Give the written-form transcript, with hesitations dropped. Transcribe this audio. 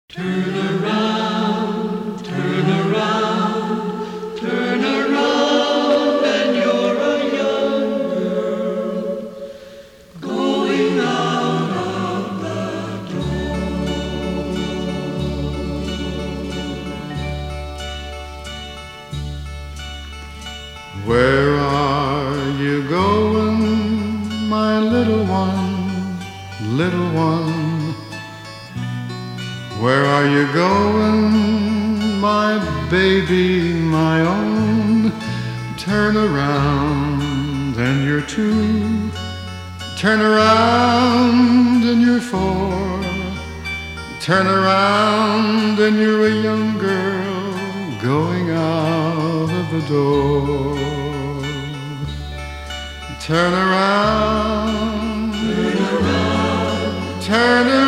Turn around, turn around, turn around, and you're a young girl going out of the door. Where are you going, my little one, little one? Where are you going, my baby, my own? Turn around and you're two. Turn around and you're four. Turn around and you're a young girl going out of the door. Turn around, Turn around, turn around.